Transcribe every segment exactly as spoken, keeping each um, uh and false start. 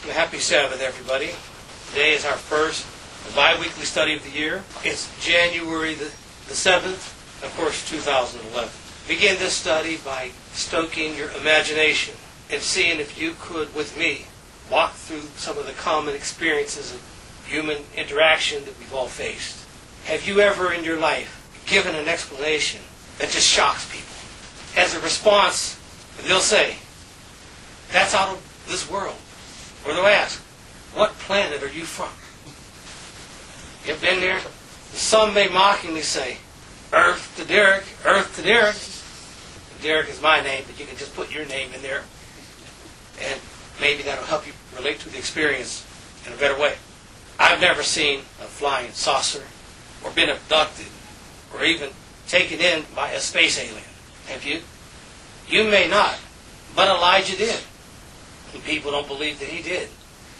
Happy Sabbath, everybody. Today is our first bi-weekly study of the year. It's January the, the seventh, of course, two thousand eleven. Begin this study by stoking your imagination and seeing if you could, with me, walk through some of the common experiences of human interaction that we've all faced. Have you ever in your life given an explanation that just shocks people? As a response, they'll say, "That's out of this world." Or they'll ask, "What planet are you from?" You ever been there? Some may mockingly say, "Earth to Derek, Earth to Derek." Derek is my name, but you can just put your name in there, and maybe that'll help you relate to the experience in a better way. I've never seen a flying saucer, or been abducted, or even taken in by a space alien. Have you? You may not, but Elijah did. And people don't believe that he did.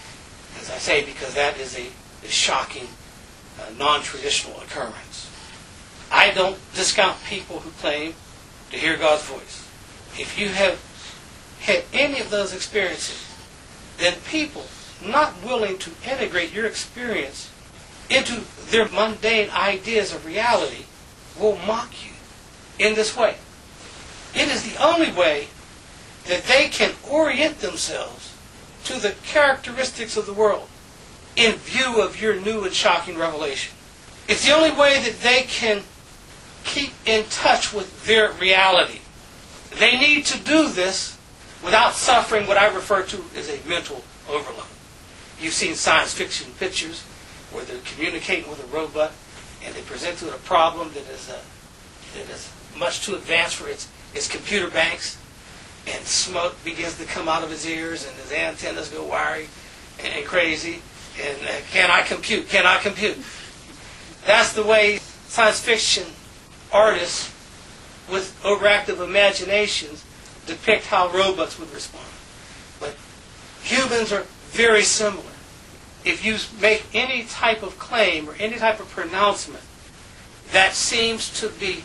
As I say, because that is a, a shocking, uh, non-traditional occurrence. I don't discount people who claim to hear God's voice. If you have had any of those experiences, then people not willing to integrate your experience into their mundane ideas of reality will mock you in this way. It is the only way that they can orient themselves to the characteristics of the world in view of your new and shocking revelation. It's the only way that they can keep in touch with their reality. They need to do this without suffering what I refer to as a mental overload. You've seen science fiction pictures where they're communicating with a robot and they present it a problem that is, uh, that is much too advanced for its, its computer banks, and smoke begins to come out of his ears and his antennas go wiry and, and crazy. And uh, can I compute? Can I compute? That's the way science fiction artists with overactive imaginations depict how robots would respond. But humans are very similar. If you make any type of claim or any type of pronouncement that seems to be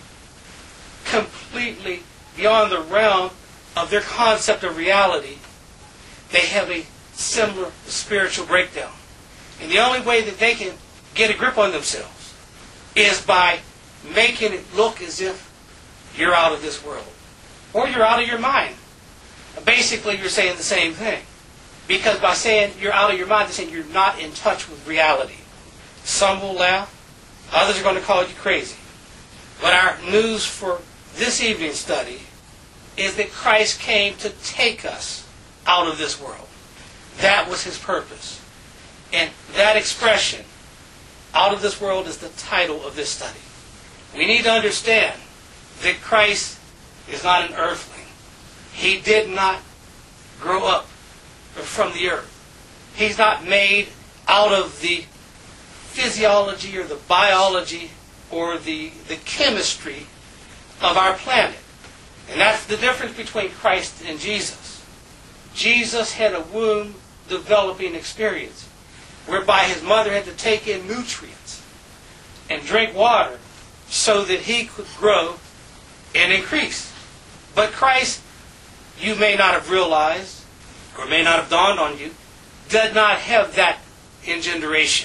completely beyond the realm of their concept of reality, they have a similar spiritual breakdown. And the only way that they can get a grip on themselves is by making it look as if you're out of this world. Or you're out of your mind. Basically, you're saying the same thing. Because by saying you're out of your mind, they're saying you're not in touch with reality. Some will laugh. Others are going to call you crazy. But our news for this evening's study is that Christ came to take us out of this world. That was his purpose. And that expression, out of this world, is the title of this study. We need to understand that Christ is not an earthling. He did not grow up from the earth. He's not made out of the physiology or the biology or the, the chemistry of our planet. And that's the difference between Christ and Jesus. Jesus had a womb developing experience whereby his mother had to take in nutrients and drink water so that he could grow and increase. But Christ, you may not have realized, or may not have dawned on you, did not have that engenderation.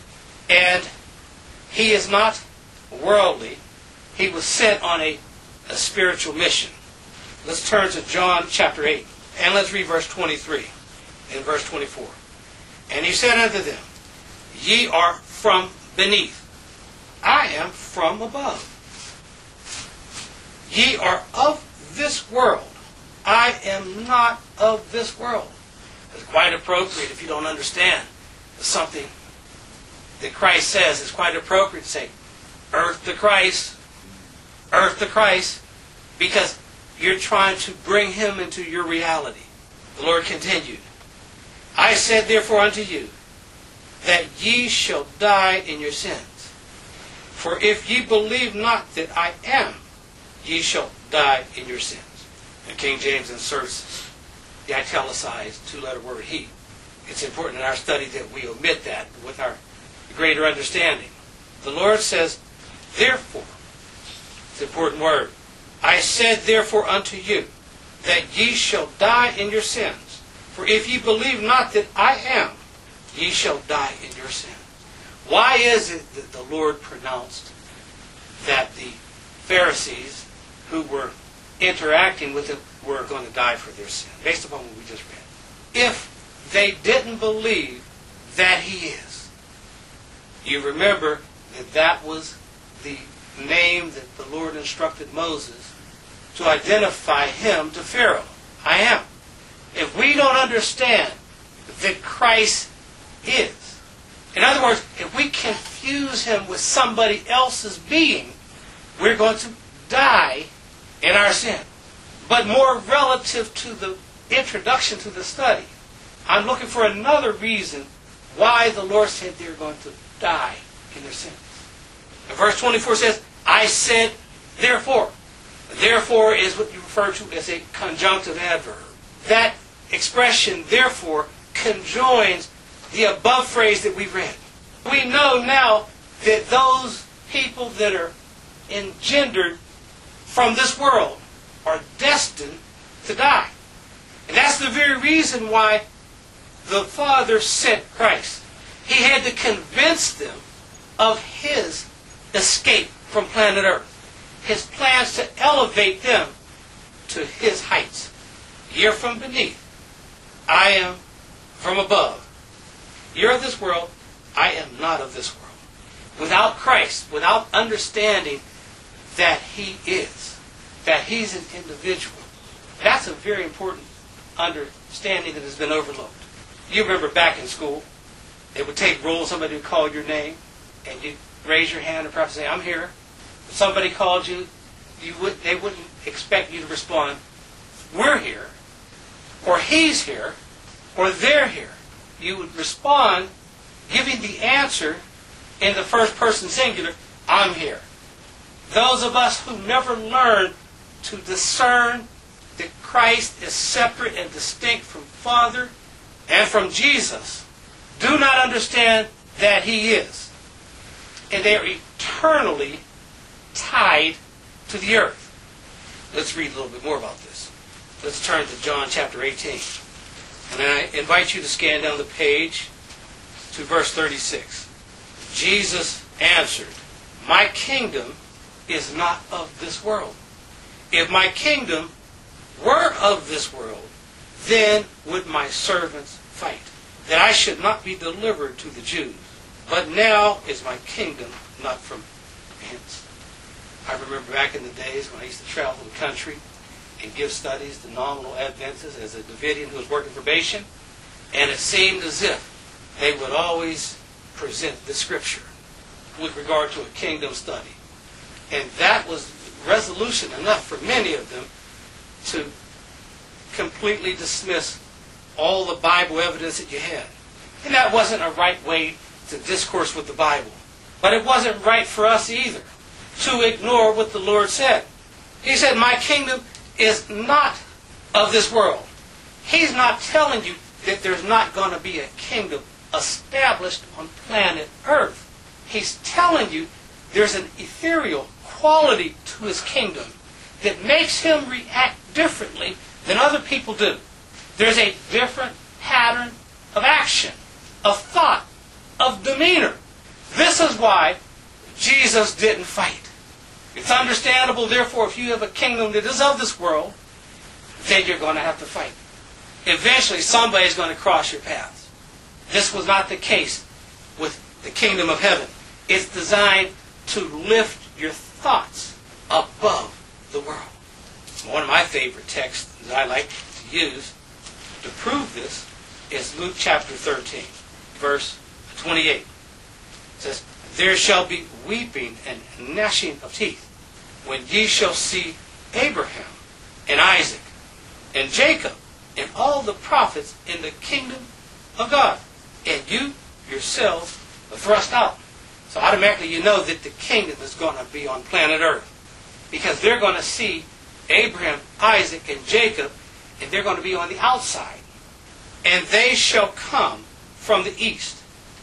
And he is not worldly. He was sent on a, a spiritual mission. Let's turn to John chapter eight, and let's read verse twenty-three and verse twenty-four. And he said unto them, "Ye are from beneath, I am from above. Ye are of this world, I am not of this world." It's quite appropriate if you don't understand something that Christ says. It's quite appropriate to say, earth to Christ, earth to Christ, because you're trying to bring him into your reality. The Lord continued, "I said therefore unto you, that ye shall die in your sins. For if ye believe not that I am, ye shall die in your sins." And King James inserts the italicized two-letter word he. It's important in our study that we omit that with our greater understanding. The Lord says, therefore, it's an important word, "I said therefore unto you, that ye shall die in your sins. For if ye believe not that I am, ye shall die in your sin. Why is it that the Lord pronounced that the Pharisees who were interacting with him were going to die for their sin, based upon what we just read? If they didn't believe that he is. You remember that that was the name that the Lord instructed Moses to identify him to Pharaoh. I am. If we don't understand that Christ is, in other words, if we confuse him with somebody else's being, we're going to die in our sin. But more relative to the introduction to the study, I'm looking for another reason why the Lord said they're going to die in their sins. And verse twenty-four says, I said, therefore. Therefore is what you refer to as a conjunctive adverb. That expression, therefore, conjoins the above phrase that we read. We know now that those people that are engendered from this world are destined to die. And that's the very reason why the Father sent Christ. He had to convince them of his escape from planet Earth. His plans to elevate them to his heights. You're from beneath. I am from above. You're of this world. I am not of this world. Without Christ, without understanding that he is, that he's an individual, that's a very important understanding that has been overlooked. You remember back in school, they would take roll, somebody would call your name, and you'd raise your hand and perhaps say, I'm here. If somebody called you, you would, they wouldn't expect you to respond, we're here, or he's here, or they're here. You would respond giving the answer in the first person singular, I'm here. Those of us who never learned to discern that Christ is separate and distinct from Father and from Jesus do not understand that he is. And they are eternally tied to the earth. Let's read a little bit more about this. Let's turn to John chapter eighteen. And I invite you to scan down the page to verse thirty-six. Jesus answered, my kingdom is not of this world. If my kingdom were of this world, then would my servants fight, that I should not be delivered to the Jews. But now is my kingdom not from hence. I remember back in the days when I used to travel the country and give studies to nominal Adventists as a Davidian who was working probation, and it seemed as if they would always present the scripture with regard to a kingdom study. And that was resolution enough for many of them to completely dismiss all the Bible evidence that you had. And that wasn't a right way to discourse with the Bible. But it wasn't right for us either to ignore what the Lord said. He said, my kingdom is not of this world. He's not telling you that there's not going to be a kingdom established on planet Earth. He's telling you there's an ethereal quality to his kingdom that makes him react differently than other people do. There's a different pattern of action, of thought, of demeanor. This is why Jesus didn't fight. It's understandable, therefore, if you have a kingdom that is of this world, then you're going to have to fight. Eventually, somebody's going to cross your paths. This was not the case with the kingdom of heaven. It's designed to lift your thoughts above the world. One of my favorite texts that I like to use to prove this is Luke chapter thirteen, verse twenty-eight. It says, there shall be weeping and gnashing of teeth when ye shall see Abraham and Isaac and Jacob and all the prophets in the kingdom of God, and you yourselves are thrust out. So automatically you know that the kingdom is going to be on planet Earth, because they're going to see Abraham, Isaac, and Jacob, and they're going to be on the outside. And they shall come from the east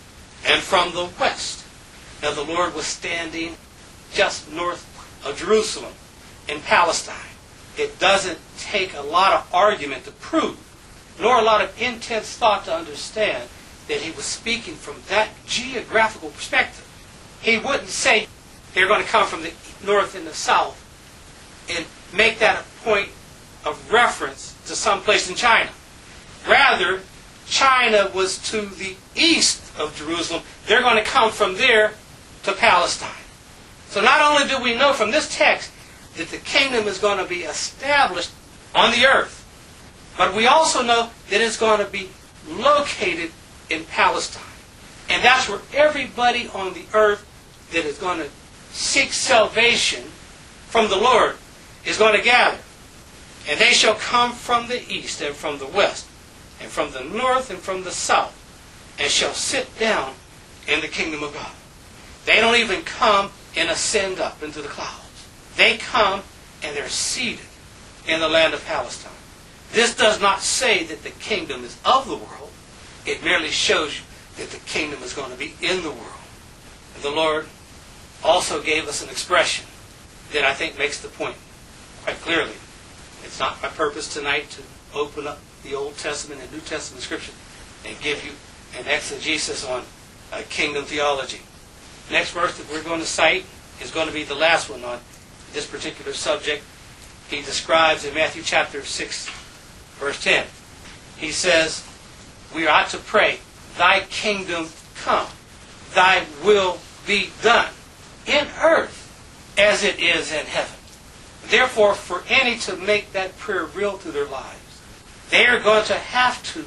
and from the west. Now the Lord was standing just north of Jerusalem in Palestine. It doesn't take a lot of argument to prove nor a lot of intense thought to understand that he was speaking from that geographical perspective. He wouldn't say they're going to come from the north and the south and make that a point of reference to some place in China. Rather, China was to the east of Jerusalem. They're going to come from there to Palestine. So not only do we know from this text that the kingdom is going to be established on the earth, but we also know that it's going to be located in Palestine. And that's where everybody on the earth that is going to seek salvation from the Lord is going to gather. And they shall come from the east and from the west and from the north and from the south and shall sit down in the kingdom of God. They don't even come and ascend up into the clouds. They come and they're seated in the land of Palestine. This does not say that the kingdom is of the world. It merely shows you that the kingdom is going to be in the world. And the Lord also gave us an expression that I think makes the point quite clearly. It's not my purpose tonight to open up the Old Testament and New Testament Scripture and give you an exegesis on uh, kingdom theology. Next verse that we're going to cite is going to be the last one on this particular subject. He describes in Matthew chapter six, verse ten. He says, we ought to pray, thy kingdom come, thy will be done, in earth as it is in heaven. Therefore, for any to make that prayer real to their lives, they are going to have to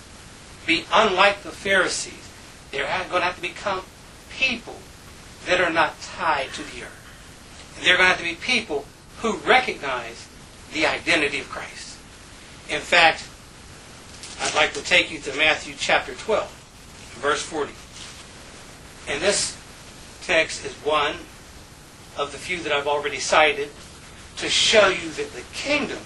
be unlike the Pharisees. They're going to have to become people that are not tied to the earth. And they're going to have to be people who recognize the identity of Christ. In fact, I'd like to take you to Matthew chapter twelve, verse forty. And this text is one of the few that I've already cited to show you that the kingdom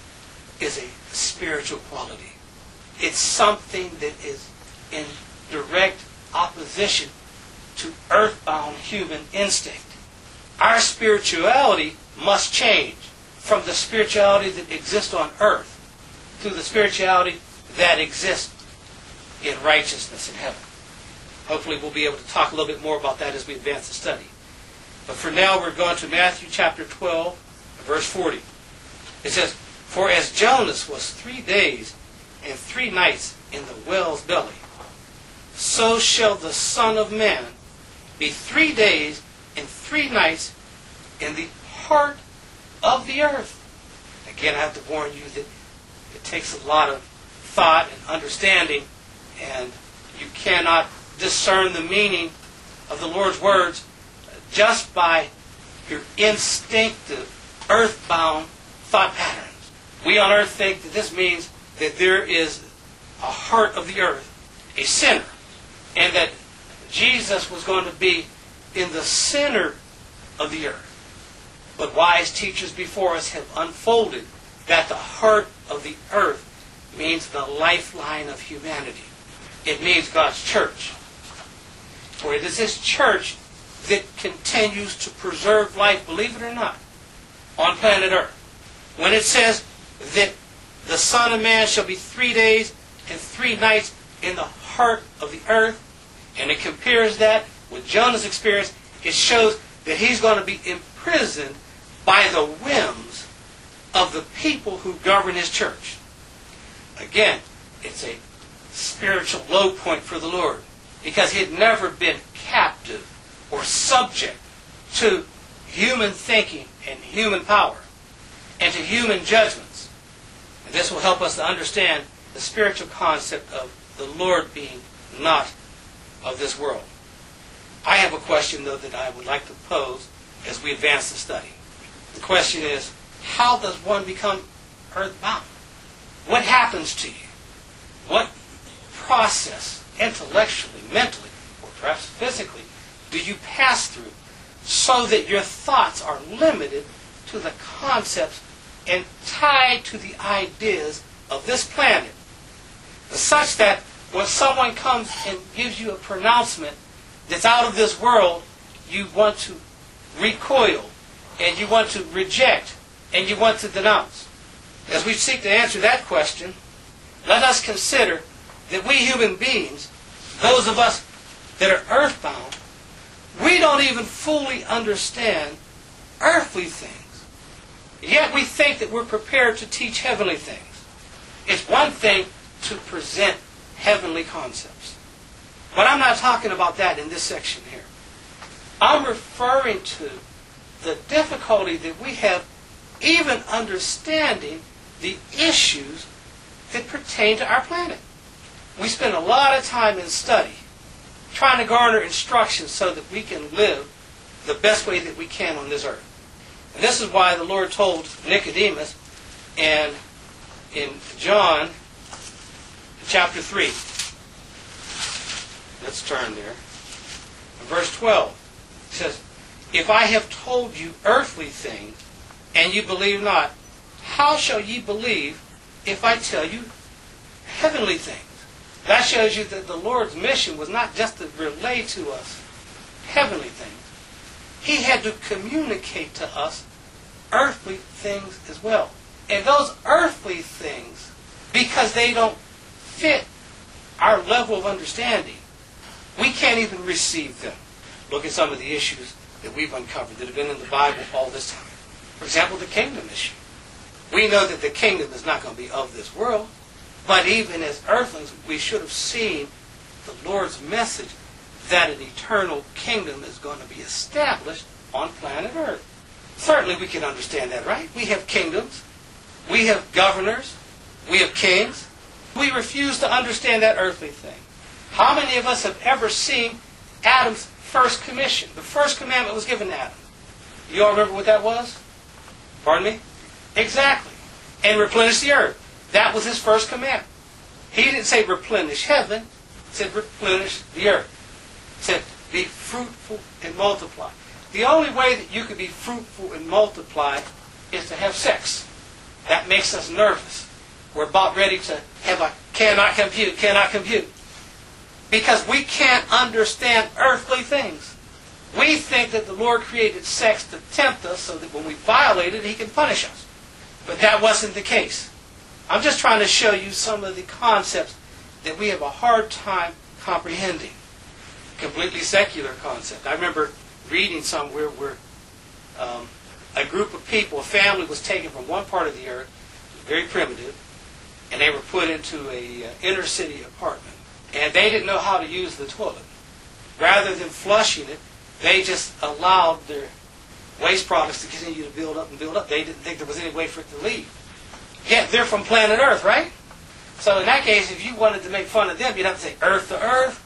is a spiritual quality. It's something that is in direct opposition to earthbound human instinct. Our spirituality must change from the spirituality that exists on earth to the spirituality that exists in righteousness in heaven. Hopefully we'll be able to talk a little bit more about that as we advance the study. But for now we're going to Matthew chapter twelve, verse forty. It says, for as Jonas was three days and three nights in the whale's belly, so shall the Son of Man be three days and three nights in the heart of the earth. Again, I have to warn you that it takes a lot of thought and understanding, and you cannot discern the meaning of the Lord's words just by your instinctive, earthbound thought patterns. We on earth think that this means that there is a heart of the earth, a center, and that Jesus was going to be in the center of the earth. But wise teachers before us have unfolded that the heart of the earth means the lifeline of humanity. It means God's church. For it is this church that continues to preserve life, believe it or not, on planet Earth. When it says that the Son of Man shall be three days and three nights in the heart of the earth, and it compares that with Jonah's experience, it shows that he's going to be imprisoned by the whims of the people who govern his church. Again, it's a spiritual low point for the Lord, because he had never been captive or subject to human thinking and human power and to human judgments. And this will help us to understand the spiritual concept of the Lord being not of this world. I have a question, though, that I would like to pose as we advance the study. The question is, how does one become earthbound? What happens to you? What process, intellectually, mentally, or perhaps physically, do you pass through so that your thoughts are limited to the concepts and tied to the ideas of this planet, such that when someone comes and gives you a pronouncement that's out of this world, you want to recoil, and you want to reject, and you want to denounce? As we seek to answer that question, let us consider that we human beings, those of us that are earthbound, we don't even fully understand earthly things. Yet we think that we're prepared to teach heavenly things. It's one thing to present heavenly concepts. But I'm not talking about that in this section here. I'm referring to the difficulty that we have even understanding the issues that pertain to our planet. We spend a lot of time in study trying to garner instruction so that we can live the best way that we can on this earth. And this is why the Lord told Nicodemus and in John chapter three. Let's turn there. In verse twelve, it says, "If I have told you earthly things, and you believe not, how shall ye believe if I tell you heavenly things?" That shows you that the Lord's mission was not just to relay to us heavenly things. He had to communicate to us earthly things as well. And those earthly things, because they don't fit our level of understanding, we can't even receive them. Look at some of the issues that we've uncovered that have been in the Bible all this time. For example, the kingdom issue. We know that the kingdom is not going to be of this world, but even as earthlings, we should have seen the Lord's message that an eternal kingdom is going to be established on planet Earth. Certainly we can understand that, right? We have kingdoms, we have governors, we have kings. We refuse to understand that earthly thing. How many of us have ever seen Adam's first commission? The first commandment was given to Adam. You all remember what that was? Pardon me? Exactly. And replenish the earth. That was his first commandment. He didn't say replenish heaven. He said replenish the earth. He said be fruitful and multiply. The only way that you can be fruitful and multiply is to have sex. That makes us nervous. We're about ready to have a cannot compute, cannot compute. Because we can't understand earthly things. We think that the Lord created sex to tempt us so that when we violate it, He can punish us. But that wasn't the case. I'm just trying to show you some of the concepts that we have a hard time comprehending. Completely secular concept. I remember reading somewhere where um, a group of people, a family was taken from one part of the earth, very primitive, and they were put into a uh, inner city apartment. And they didn't know how to use the toilet. Rather than flushing it, they just allowed their waste products to continue to build up and build up. They didn't think there was any way for it to leave. Yet they're from planet Earth, right? So in that case, if you wanted to make fun of them, you'd have to say earth to earth.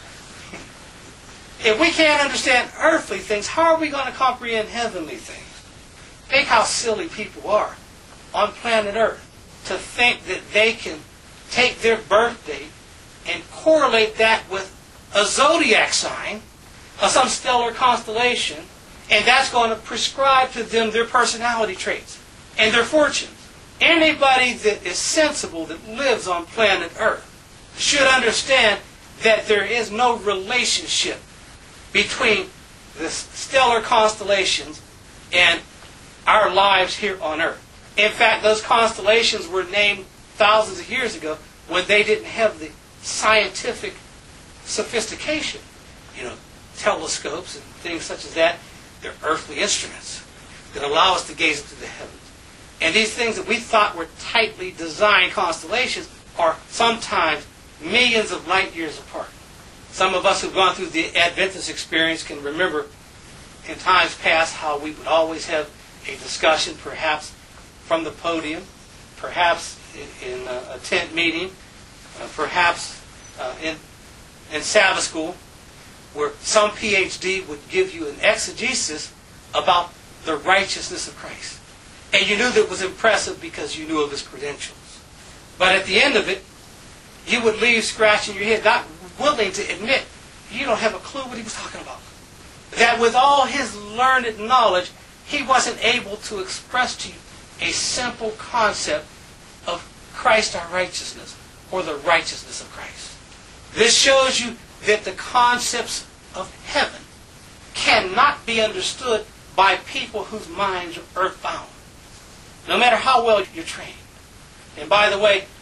If we can't understand earthly things, how are we going to comprehend heavenly things? Think how silly people are on planet Earth to think that they can take their birth date and correlate that with a zodiac sign of some stellar constellation, and that's going to prescribe to them their personality traits and their fortunes. Anybody that is sensible that lives on planet Earth should understand that there is no relationship between the stellar constellations and our lives here on Earth. In fact, those constellations were named thousands of years ago when they didn't have the scientific sophistication. You know, telescopes and things such as that. They're earthly instruments that allow us to gaze into the heavens. And these things that we thought were tightly designed constellations are sometimes millions of light years apart. Some of us who've gone through the Adventist experience can remember in times past how we would always have a discussion, perhaps from the podium, perhaps in a tent meeting, uh, perhaps uh, in, in Sabbath school, where some P H D would give you an exegesis about the righteousness of Christ. And you knew that it was impressive because you knew of His credentials. But at the end of it, you would leave scratching your head, not willing to admit you don't have a clue what he was talking about. That with all his learned knowledge, he wasn't able to express to you a simple concept of Christ our righteousness, or the righteousness of Christ. This shows you that the concepts of heaven cannot be understood by people whose minds are earthbound, no matter how well you're trained. And by the way,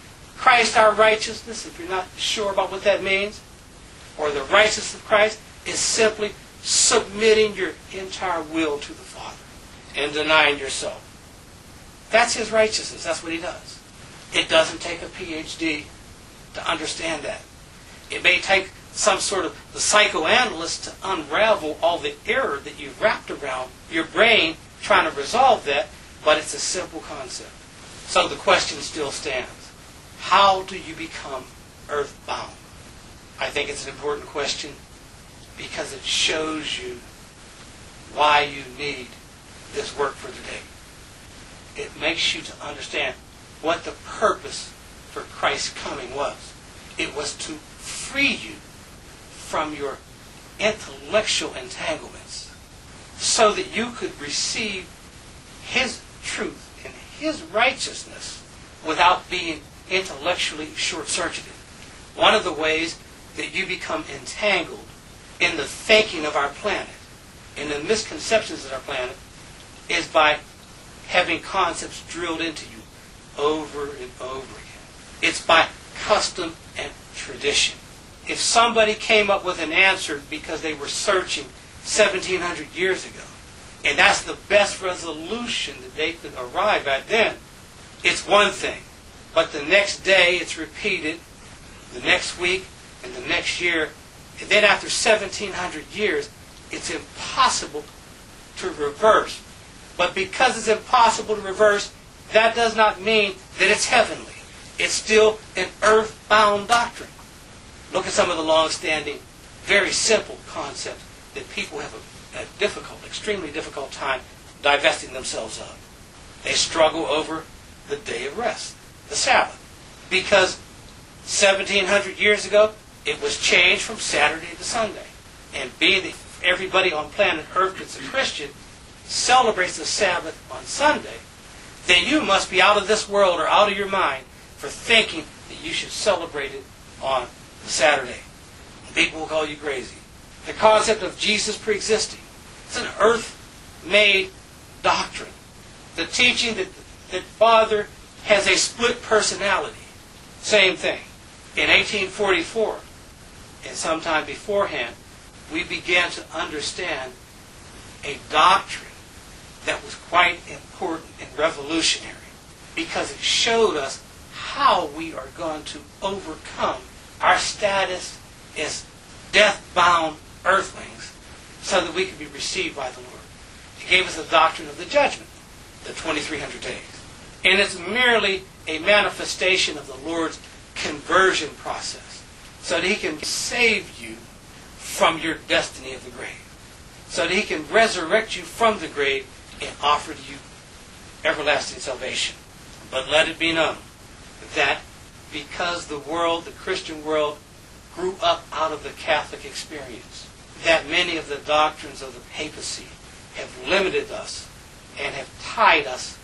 Christ our righteousness, if you're not sure about what that means, or the righteousness of Christ, is simply submitting your entire will to the Father and denying yourself. That's his righteousness. That's what he does. It doesn't take a P H D to understand that. It may take some sort of the psychoanalyst to unravel all the error that you've wrapped around your brain trying to resolve that, but it's a simple concept. So the question still stands. How do you become earthbound? I think it's an important question because it shows you why you need this work for today. It makes you to understand what the purpose for Christ's coming was. It was to free you from your intellectual entanglements so that you could receive his truth and his righteousness without being intellectually short-circuited. One of the ways that you become entangled in the thinking of our planet, in the misconceptions of our planet, is by having concepts drilled into you over and over again. It's by custom and tradition. If somebody came up with an answer because they were searching seventeen hundred years ago, and that's the best resolution that they could arrive at then, it's one thing. But the next day it's repeated, the next week, and the next year. And then after seventeen hundred years, it's impossible to reverse. But because it's impossible to reverse, that does not mean that it's heavenly. It's still an earthbound doctrine. Look at some of the long-standing, very simple concepts that people have a, a difficult, extremely difficult time divesting themselves of. They struggle over the day of rest, the Sabbath, because seventeen hundred years ago, it was changed from Saturday to Sunday. And being that everybody on planet Earth that's a Christian celebrates the Sabbath on Sunday, then you must be out of this world or out of your mind for thinking that you should celebrate it on Saturday. People will call you crazy. The concept of Jesus pre-existing, it's an earth-made doctrine. The teaching that, that Father has a split personality, same thing. In eighteen forty-four, and sometime beforehand, we began to understand a doctrine that was quite important and revolutionary because it showed us how we are going to overcome our status as death-bound earthlings so that we can be received by the Lord. It gave us the doctrine of the judgment, the twenty-three hundred days. And it's merely a manifestation of the Lord's conversion process so that he can save you from your destiny of the grave, so that he can resurrect you from the grave and offer to you everlasting salvation. But let it be known that because the world, the Christian world, grew up out of the Catholic experience, that many of the doctrines of the papacy have limited us and have tied us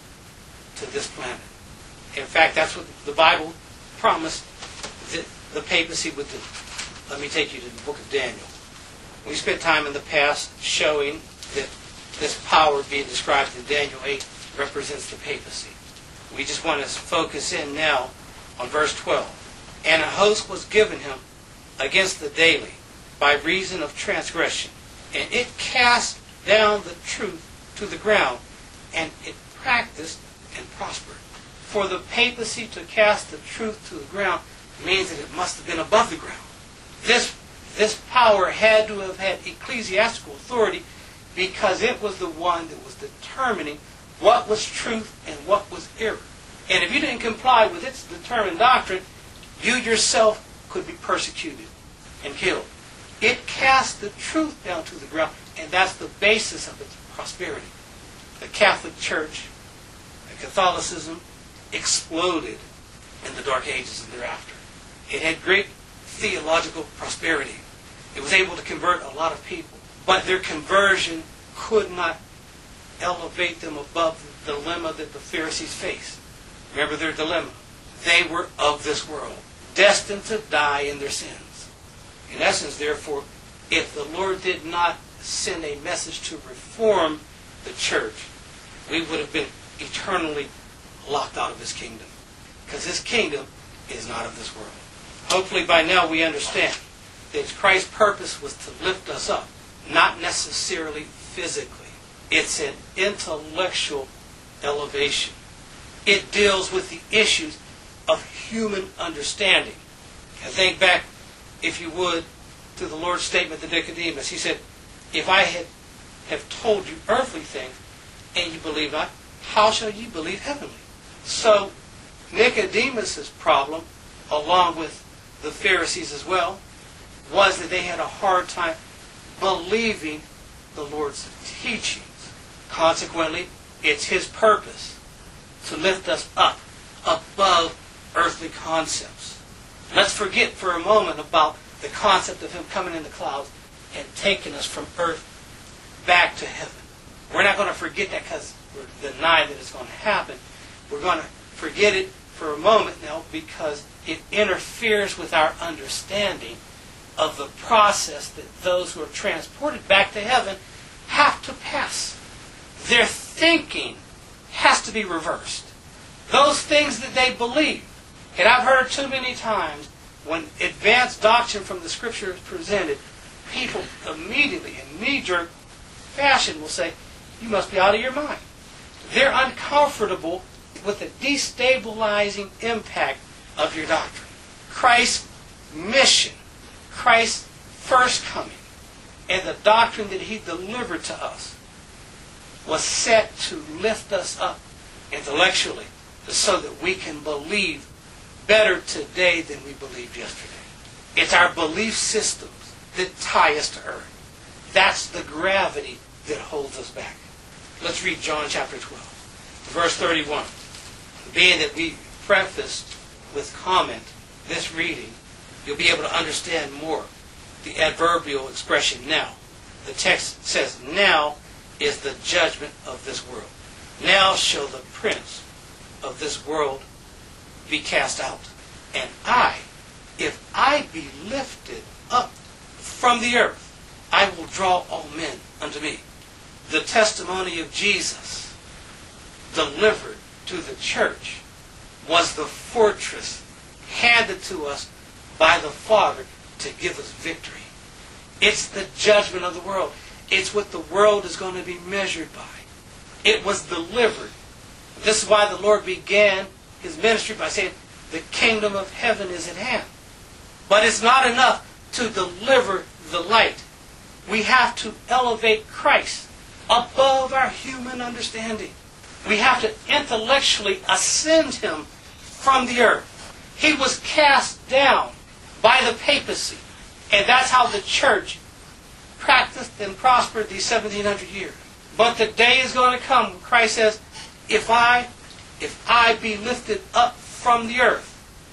to this planet. In fact, that's what the Bible promised that the papacy would do. Let me take you to the book of Daniel. We spent time in the past showing that this power being described in Daniel eight represents the papacy. We just want to focus in now on verse twelve. And a host was given him against the daily by reason of transgression. And it cast down the truth to the ground, and it practiced and prospered. For the papacy to cast the truth to the ground means that it must have been above the ground. This, this power had to have had ecclesiastical authority because it was the one that was determining what was truth and what was error. And if you didn't comply with its determined doctrine, you yourself could be persecuted and killed. It cast the truth down to the ground, and that's the basis of its prosperity. The Catholic Church, the Catholicism, exploded in the Dark Ages and thereafter. It had great theological prosperity. It was able to convert a lot of people, but their conversion could not elevate them above the dilemma that the Pharisees faced. Remember their dilemma. They were of this world, destined to die in their sins. In essence, therefore, if the Lord did not send a message to reform the church, we would have been eternally locked out of his kingdom. Because his kingdom is not of this world. Hopefully by now we understand that Christ's purpose was to lift us up, not necessarily physically. It's an intellectual elevation. It deals with the issues of human understanding. And think back, if you would, to the Lord's statement to Nicodemus. He said, if I had have told you earthly things, and you believe not, how shall you believe heavenly? So, Nicodemus's problem, along with the Pharisees as well, was that they had a hard time believing the Lord's teachings. Consequently, it's His purpose to lift us up above earthly concepts. Let's forget for a moment about the concept of Him coming in the clouds and taking us from earth back to heaven. We're not going to forget that because we're denying that it's going to happen. We're going to forget it for a moment now because it interferes with our understanding of the process that those who are transported back to heaven have to pass. Their thinking has to be reversed. Those things that they believe. And I've heard too many times when advanced doctrine from the Scripture is presented, people immediately, in knee-jerk fashion, will say, you must be out of your mind. They're uncomfortable with the destabilizing impact of your doctrine. Christ's mission, Christ's first coming, and the doctrine that He delivered to us was set to lift us up intellectually so that we can believe better today than we believed yesterday. It's our belief systems that tie us to earth. That's the gravity that holds us back. Let's read John chapter twelve, verse thirty-one. Being that we prefaced with comment this reading, you'll be able to understand more the adverbial expression now. The text says, now is the judgment of this world. Now shall the prince of this world be cast out. And I, if I be lifted up from the earth, I will draw all men unto me. The testimony of Jesus delivered to the church was the fortress handed to us by the Father to give us victory. It's the judgment of the world. It's what the world is going to be measured by. It was delivered. This is why the Lord began His ministry by saying, the kingdom of heaven is at hand. But it's not enough to deliver the light. We have to elevate Christ above our human understanding. We have to intellectually ascend Him from the earth. He was cast down by the papacy. And that's how the church practiced and prospered these seventeen hundred years. But the day is going to come when Christ says, if I, if I be lifted up from the earth,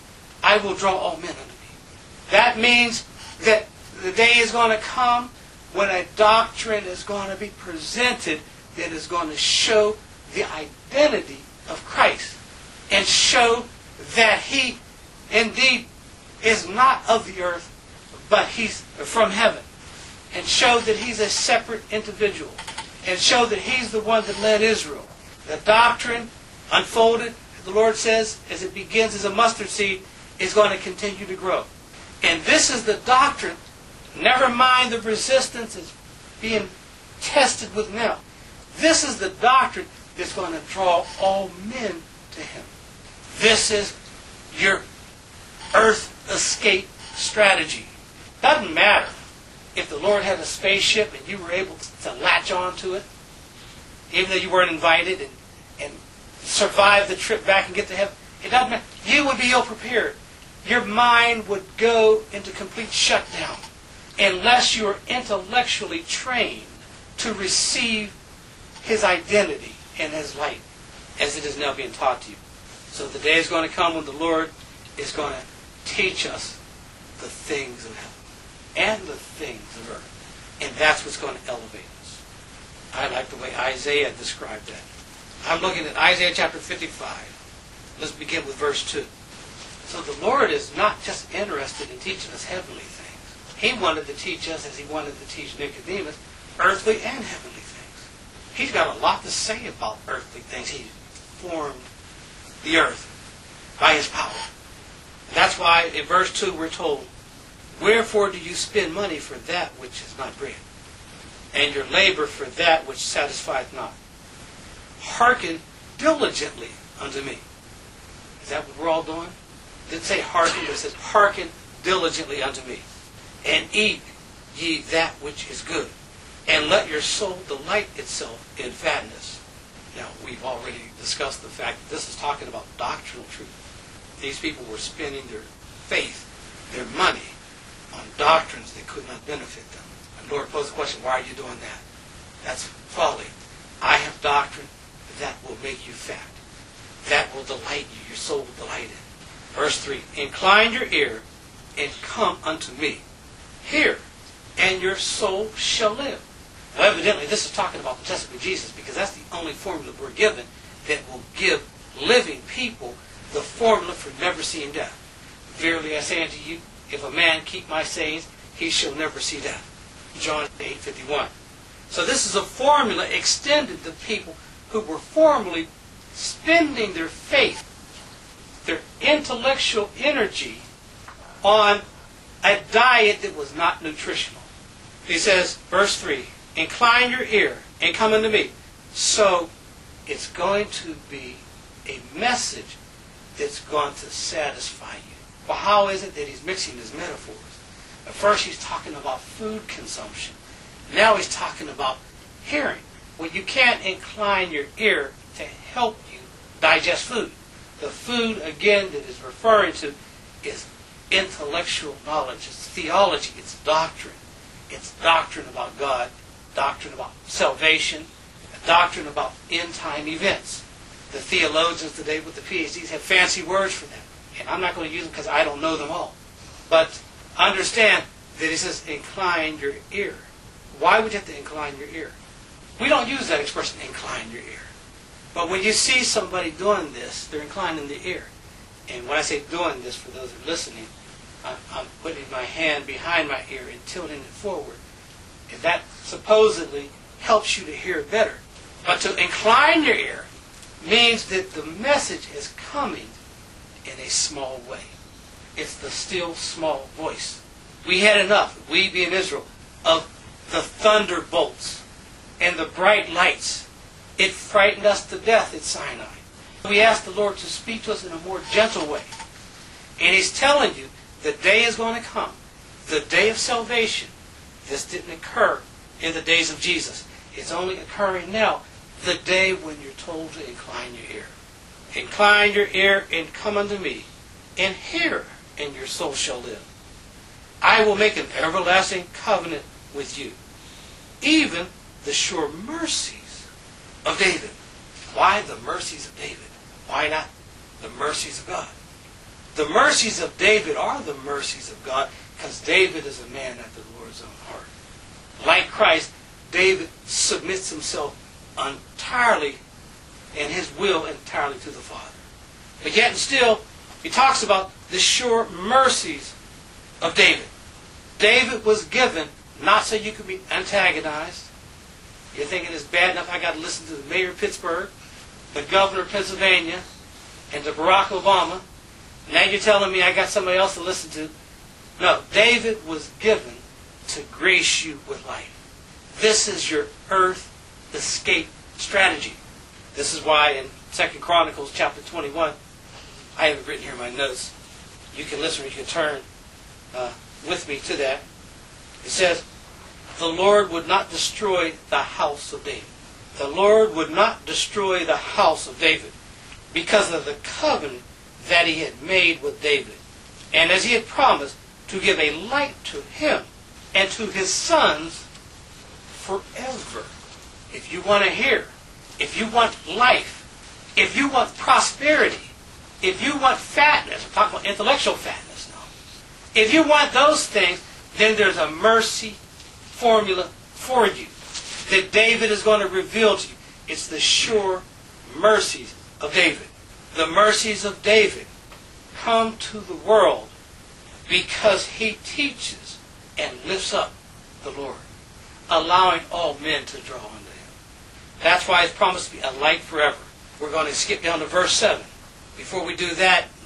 I will draw all men unto me. That means that the day is going to come when a doctrine is going to be presented that is going to show the identity of Christ and show that He indeed is not of the earth, but He's from heaven, and show that He's a separate individual, and show that He's the one that led Israel. The doctrine unfolded, the Lord says, as it begins as a mustard seed, is going to continue to grow. And this is the doctrine, never mind the resistance is being tested with now. This is the doctrine that's going to draw all men to Him. This is your earth escape strategy. Doesn't matter if the Lord had a spaceship and you were able to latch onto it, even though you weren't invited, and, and survive the trip back and get to heaven. It doesn't matter. You would be ill-prepared. Your mind would go into complete shutdown unless you are intellectually trained to receive His identity and His light as it is now being taught to you. So the day is going to come when the Lord is going to teach us the things of heaven and the things of earth. And that's what's going to elevate us. I like the way Isaiah described that. I'm looking at Isaiah chapter fifty-five. Let's begin with verse two. So the Lord is not just interested in teaching us heavenly things. He wanted to teach us, as He wanted to teach Nicodemus, earthly and heavenly things. He's got a lot to say about earthly things. He formed the earth by His power. That's why in verse two we're told, wherefore do you spend money for that which is not bread, and your labor for that which satisfieth not? Hearken diligently unto me. Is that what we're all doing? It didn't say hearken, but it says hearken diligently unto me. And eat ye that which is good, and let your soul delight itself in fatness. Now, we've already discussed the fact that this is talking about doctrinal truth. These people were spending their faith, their money, on doctrines that could not benefit them. And the Lord posed the question, why are you doing that? That's folly. I have doctrine that will make you fat. That will delight you. Your soul will delight in. Verse three, incline your ear and come unto me. Hear, and your soul shall live. Well, evidently, this is talking about the testament of Jesus, because that's the only formula we're given that will give living people the formula for never seeing death. Verily I say unto you, if a man keep my sayings, he shall never see death. John eight fifty-one. So this is a formula extended to people who were formerly spending their faith, their intellectual energy, on a diet that was not nutritional. He says, verse three, incline your ear and come unto me. So it's going to be a message that's going to satisfy you. Well, how is it that he's mixing his metaphors? At first he's talking about food consumption. Now he's talking about hearing. Well, you can't incline your ear to help you digest food. The food, again, that is referring to is intellectual knowledge. It's theology. It's doctrine. It's doctrine about God, doctrine about salvation, a doctrine about end-time events. The theologians today with the P H Ds have fancy words for them. And I'm not going to use them because I don't know them all. But understand that he says, incline your ear. Why would you have to incline your ear? We don't use that expression, incline your ear. But when you see somebody doing this, they're inclining the ear. And when I say doing this, for those who are listening, I'm, I'm putting my hand behind my ear and tilting it forward. And that supposedly helps you to hear better. But to incline your ear means that the message is coming in a small way. It's the still small voice. We had enough, we being Israel, of the thunderbolts and the bright lights. It frightened us to death at Sinai. We asked the Lord to speak to us in a more gentle way. And he's telling you, the day is going to come, the day of salvation. This didn't occur in the days of Jesus. It's only occurring now, the day when you're told to incline your ear. Incline your ear and come unto me, and hear, and your soul shall live. I will make an everlasting covenant with you, even the sure mercies of David. Why the mercies of David? Why not the mercies of God? The mercies of David are the mercies of God, because David is a man after the Lord's own heart. Like Christ, David submits himself entirely and his will entirely to the Father. But yet and still, he talks about the sure mercies of David. David was given not so you could be antagonized. You're thinking it's bad enough I got to listen to the mayor of Pittsburgh, the governor of Pennsylvania, and to Barack Obama. Now you're telling me I got somebody else to listen to. No, David was given to grace you with life. This is your earth escape strategy. This is why in Second Chronicles chapter twenty-one, I have it written here in my notes. You can listen or you can turn uh, with me to that. It says, the Lord would not destroy the house of David. The Lord would not destroy the house of David because of the covenant that he had made with David. And as he had promised to give a light to him and to his sons forever. If you want to hear, if you want life, if you want prosperity, if you want fatness, I'm talking about intellectual fatness now. If you want those things, then there's a mercy formula for you that David is going to reveal to you. It's the sure mercies of David. The mercies of David come to the world because he teaches and lifts up the Lord, allowing all men to draw unto him. That's why it's promised to be a light forever. We're going to skip down to verse seven. Before we do that,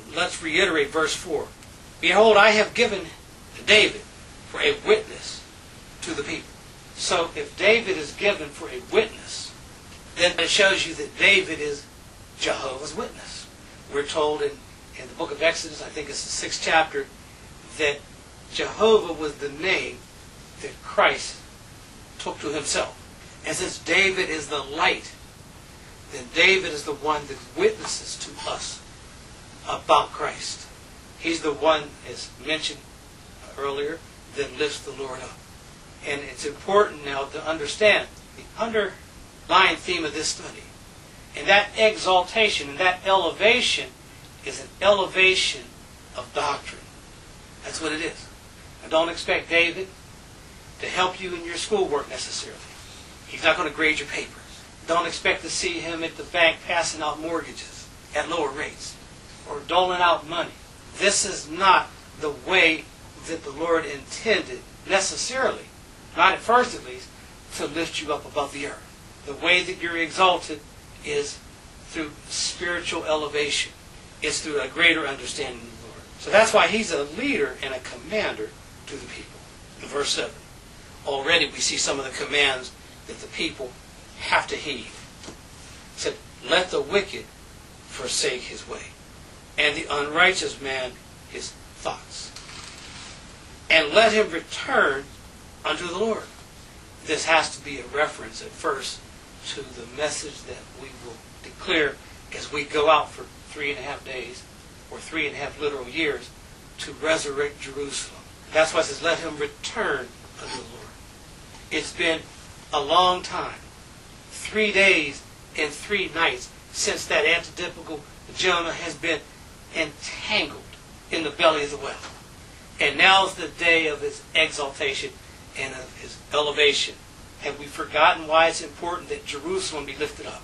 let's reiterate verse four. Behold, I have given David for a witness to the people. So if David is given for a witness, then it shows you that David is Jehovah's Witness. We're told in, in the book of Exodus, I think it's the sixth chapter, that Jehovah was the name that Christ took to himself. And since David is the light, then David is the one that witnesses to us about Christ. He's the one, as mentioned earlier, that lifts the Lord up. And it's important now to understand the underlying theme of this study. And that exaltation and that elevation is an elevation of doctrine. That's what it is. Now, don't expect David to help you in your schoolwork necessarily. He's not going to grade your papers. Don't expect to see him at the bank passing out mortgages at lower rates or doling out money. This is not the way that the Lord intended necessarily, not at first at least, to lift you up above the earth. The way that you're exalted is through spiritual elevation. It's through a greater understanding of the Lord. So that's why he's a leader and a commander to the people. In verse seven, already we see some of the commands that the people have to heed. It said, let the wicked forsake his way, and the unrighteous man his thoughts, and let him return unto the Lord. This has to be a reference at first to the message that we will declare as we go out for three and a half days or three and a half literal years to resurrect Jerusalem. That's why it says, let him return unto the Lord. It's been a long time, three days and three nights, since that antitypical Jonah has been entangled in the belly of the whale. And now's the day of his exaltation and of his elevation. Have we forgotten why it's important that Jerusalem be lifted up?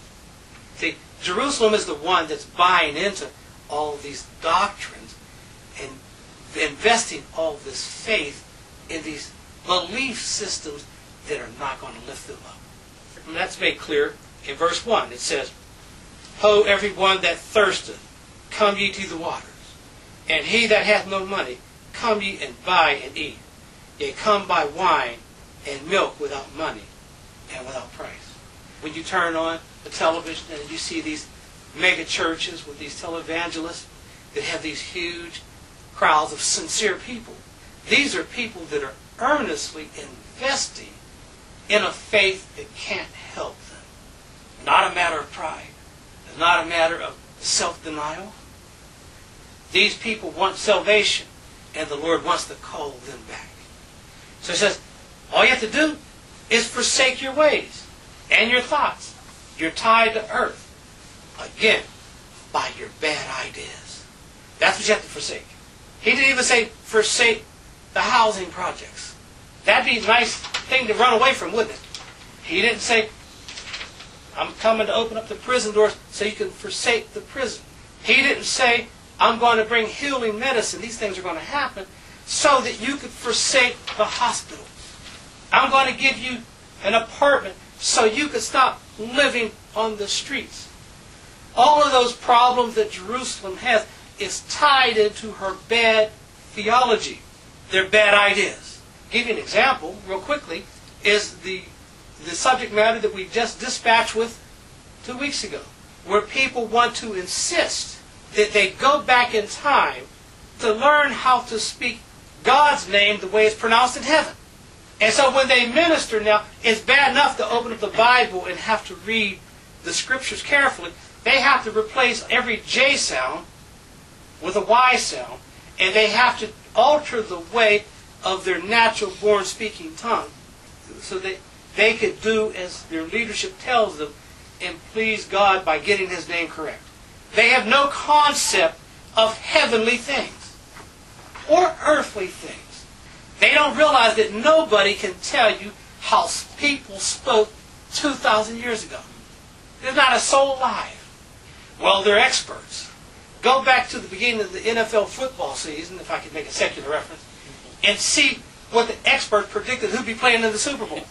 See, Jerusalem is the one that's buying into all these doctrines and investing all this faith in these belief systems that are not going to lift them up. And that's made clear in verse one. It says, Ho, every one that thirsteth, come ye to the waters. And he that hath no money, come ye and buy and eat. Yea, come buy wine and milk without money and without price. When you turn on the television and you see these mega churches with these televangelists that have these huge crowds of sincere people, these are people that are earnestly investing in a faith that can't help them. Not a matter of pride. It's not a matter of self-denial. These people want salvation, and the Lord wants to call them back. So he says, all you have to do is forsake your ways and your thoughts. You're tied to earth. Again, by your bad ideas. That's what you have to forsake. He didn't even say forsake the housing projects. That'd be a nice thing to run away from, wouldn't it? He didn't say, I'm coming to open up the prison doors so you can forsake the prison. He didn't say, I'm going to bring healing medicine. These things are going to happen so that you could forsake the hospital. I'm going to give you an apartment so you could stop living on the streets. All of those problems that Jerusalem has is tied into her bad theology, their bad ideas. I'll give you an example, real quickly, is the, the subject matter that we just dispatched with two weeks ago, where people want to insist that they go back in time to learn how to speak God's name the way it's pronounced in heaven. And so when they minister now, it's bad enough to open up the Bible and have to read the scriptures carefully. They have to replace every J sound with a Y sound, and they have to alter the way of their natural born speaking tongue so that they could do as their leadership tells them and please God by getting His name correct. They have no concept of heavenly things or earthly things. They don't realize that nobody can tell you how people spoke two thousand years ago. There's not a soul alive. Well, they're experts. Go back to the beginning of the N F L football season, if I could make a secular reference, and see what the expert predicted who'd be playing in the Super Bowl.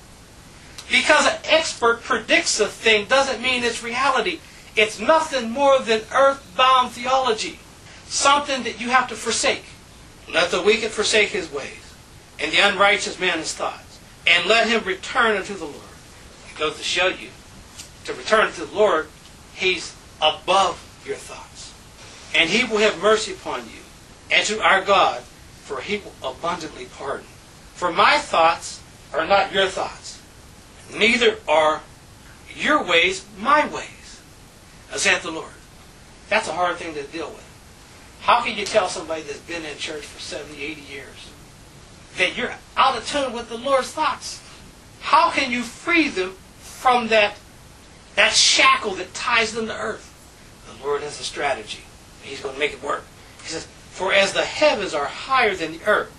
Because an expert predicts a thing doesn't mean it's reality. It's nothing more than earthbound theology. something that you have to forsake. Let the wicked forsake his ways, and the unrighteous man his thoughts, and let him return unto the Lord. It goes to show you, to return to the Lord, he's above your thoughts. And he will have mercy upon you, and to our God, for he will abundantly pardon. For my thoughts are not your thoughts, neither are your ways my ways, saith the Lord. That's a hard thing to deal with. How can you tell somebody that's been in church for seventy, eighty years that you're out of tune with the Lord's thoughts? How can you free them from that, that shackle that ties them to earth? The Lord has a strategy. He's going to make it work. He says, for as the heavens are higher than the earth,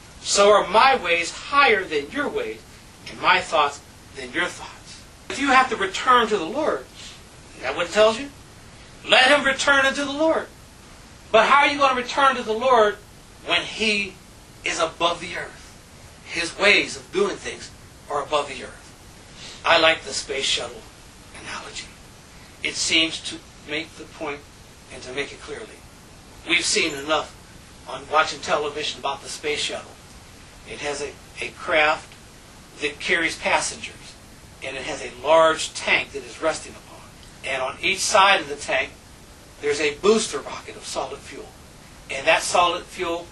so are my ways higher than your ways, and my thoughts than your thoughts. If you have to return to the Lord, isn't that what it tells you? Let him return unto the Lord. But how are you going to return to the Lord when he is above the earth? His ways of doing things are above the earth. I like the space shuttle analogy. It seems to make the point and to make it clearly. We've seen enough on watching television about the space shuttle. It has a, a craft that carries passengers, and it has a large tank that is resting upon. And on each side of the tank, there's a booster rocket of solid fuel. And that solid fuel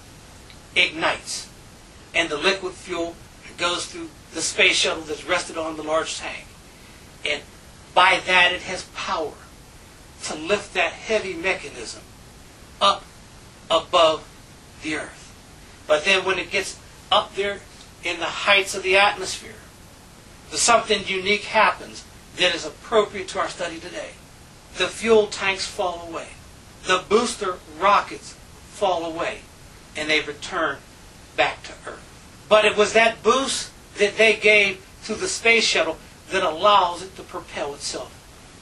ignites. And the liquid fuel goes through the space shuttle that's rested on the large tank. And by that it has power to lift that heavy mechanism up above the earth. But then when it gets up there in the heights of the atmosphere, something unique happens that is appropriate to our study today. The fuel tanks fall away. The booster rockets fall away. And they return back to Earth. But it was that boost that they gave to the space shuttle that allows it to propel itself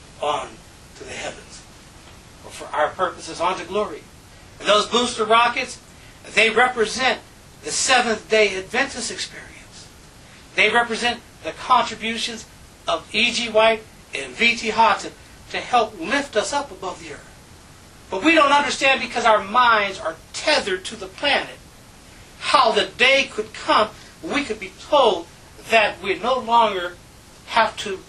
on to the heavens. Or for our purposes, on to glory. And those booster rockets, they represent the Seventh-day Adventist experience. They represent the contributions of E G White and V T Houghton to help lift us up above the earth. But we don't understand, because our minds are tethered to the planet, how the day could come when we could be told that we no longer have to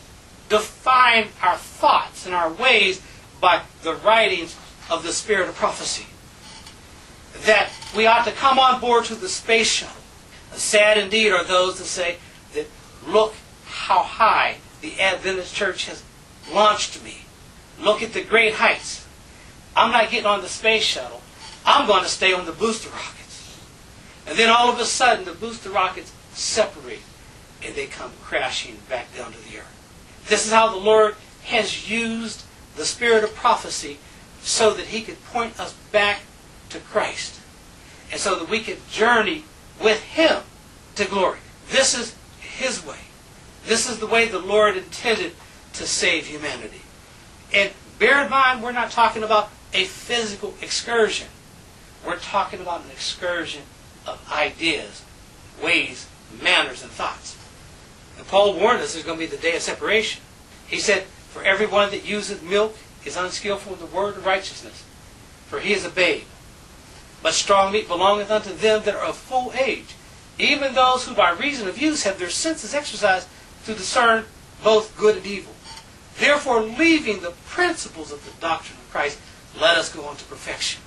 define our thoughts and our ways by the writings of the spirit of prophecy. That we ought to come on board to the space shuttle. Sad indeed are those that say that, look how high the Adventist Church has launched me. Look at the great heights. I'm not getting on the space shuttle. I'm going to stay on the booster rockets. And then all of a sudden the booster rockets separate and they come crashing back down to the earth. This is how the Lord has used the spirit of prophecy so that he could point us back to Christ. And so that we could journey with him to glory. This is his way. This is the way the Lord intended to save humanity. And bear in mind, we're not talking about a physical excursion. We're talking about an excursion of ideas, ways, manners, and thoughts. And Paul warned us there's going to be the day of separation. He said, for everyone that useth milk is unskillful in the word of righteousness, for he is a babe. But strong meat belongeth unto them that are of full age, even those who by reason of use have their senses exercised to discern both good and evil. Therefore, leaving the principles of the doctrine of Christ, let us go on to perfection.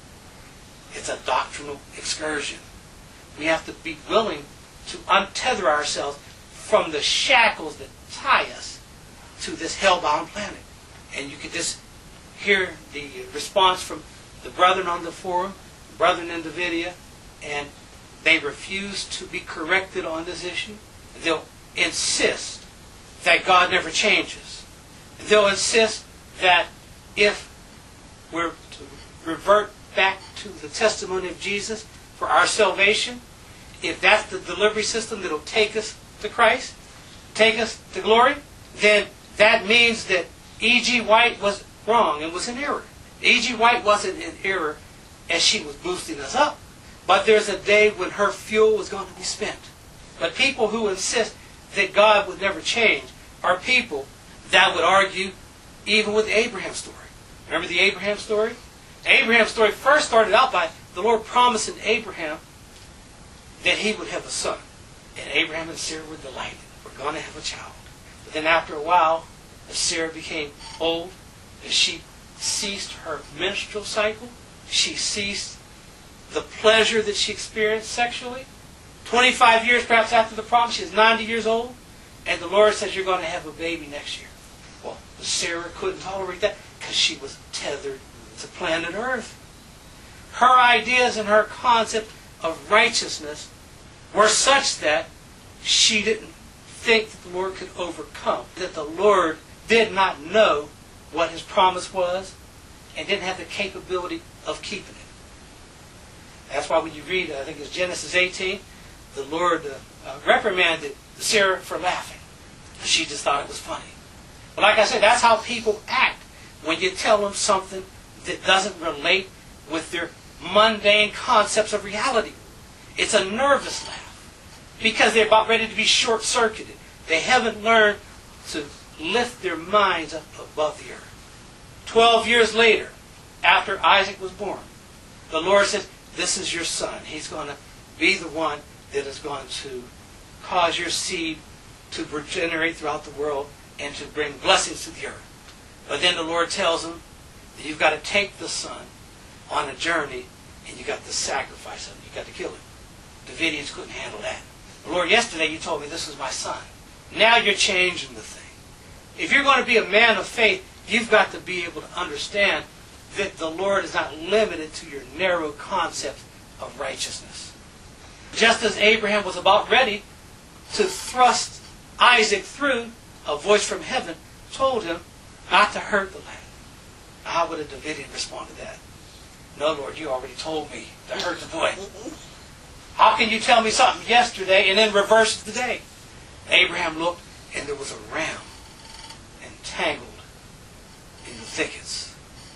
It's a doctrinal excursion. We have to be willing to untether ourselves from the shackles that tie us to this hell-bound planet. And you can just hear the response from the brethren on the forum, the brethren in Davidia, and they refuse to be corrected on this issue. They'll insist that God never changes. They'll insist that if we're to revert back to the testimony of Jesus for our salvation, if that's the delivery system that will take us to Christ, take us to glory, then that means that E G White was wrong and was in error. E G White wasn't in error as she was boosting us up, but there's a day when her fuel was going to be spent. But people who insist that God would never change are people that would argue even with the Abraham story. Remember the Abraham story? Abraham's story first started out by the Lord promising Abraham that he would have a son. And Abraham and Sarah were delighted. We're going to have a child. But then after a while, as Sarah became old, as she ceased her menstrual cycle, she ceased the pleasure that she experienced sexually. twenty-five years perhaps after the promise, she is ninety years old, and the Lord says, you're going to have a baby next year. Well, Sarah couldn't tolerate that because she was tethered to planet Earth. Her ideas and her concept of righteousness were such that she didn't think that the Lord could overcome, that the Lord did not know what His promise was and didn't have the capability of keeping it. That's why when you read, I think it's Genesis eighteen, the Lord uh, uh, reprimanded Sarah for laughing. She just thought it was funny. But like I said, that's how people act when you tell them something that doesn't relate with their mundane concepts of reality. It's a nervous laugh because they're about ready to be short-circuited. They haven't learned to lift their minds up above the earth. Twelve years later, after Isaac was born, the Lord said, this is your son. He's going to be the one that is going to cause your seed to regenerate throughout the world and to bring blessings to the earth. But then the Lord tells him that you've got to take the son on a journey and you've got to sacrifice him. You've got to kill him. The Davidians couldn't handle that. Lord, yesterday you told me this is my son. Now you're changing the thing. If you're going to be a man of faith, you've got to be able to understand that the Lord is not limited to your narrow concept of righteousness. Just as Abraham was about ready to thrust Isaac through, a voice from heaven told him not to hurt the lad. How would a Davidian respond to that? No, Lord, you already told me to hurt the boy. How can you tell me something yesterday and then reverse it today? Abraham looked, and there was a ram entangled in the thickets.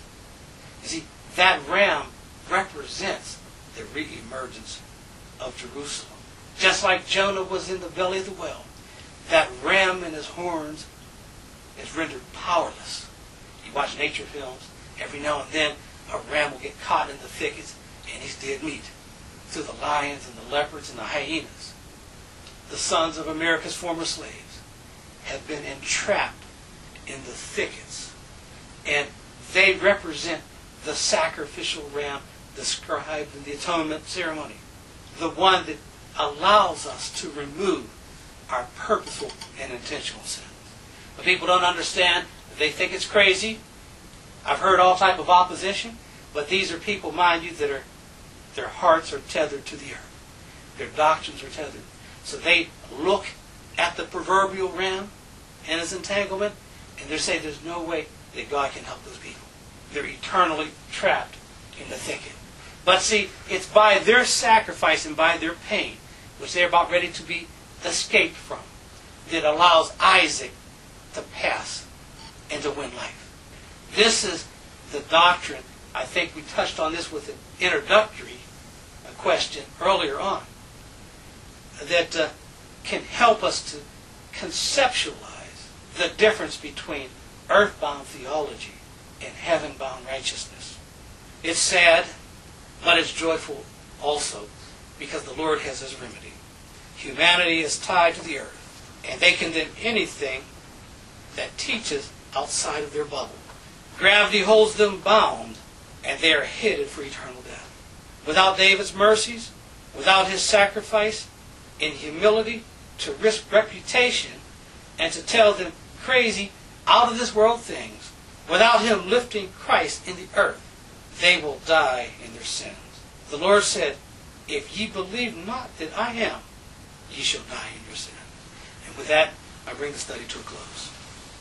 You see, that ram represents the re-emergence of Jerusalem. Just like Jonah was in the belly of the whale, that ram in his horns is rendered powerless. You watch nature films, every now and then a ram will get caught in the thickets and he's dead meat to the lions and the leopards and the hyenas. The sons of America's former slaves have been entrapped in the thickets, and they represent the sacrificial ram described in the atonement ceremony, the one that allows us to remove our purposeful and intentional sins. But people don't understand. They think it's crazy. I've heard all type of opposition, but these are people, mind you, that are their hearts are tethered to the earth. Their doctrines are tethered. So they look at the proverbial ram and its entanglement, and they say there's no way that God can help those people. They're eternally trapped in the thicket. But see, it's by their sacrifice and by their pain, which they're about ready to be escaped from, that allows Isaac to pass and to win life. This is the doctrine. I think we touched on this with an introductory question earlier on, that uh, can help us to conceptualize the difference between earthbound theology and heaven-bound righteousness. It's sad, but it's joyful also, because the Lord has His remedy. Humanity is tied to the earth, and they condemn anything that teaches outside of their bubble. Gravity holds them bound, and they are headed for eternal death. Without David's mercies, without his sacrifice, in humility, to risk reputation, and to tell them crazy, out of this world things, without Him lifting Christ in the earth, they will die in their sins. The Lord said, if ye believe not that I am, ye shall die in your sin. And with that, I bring the study to a close.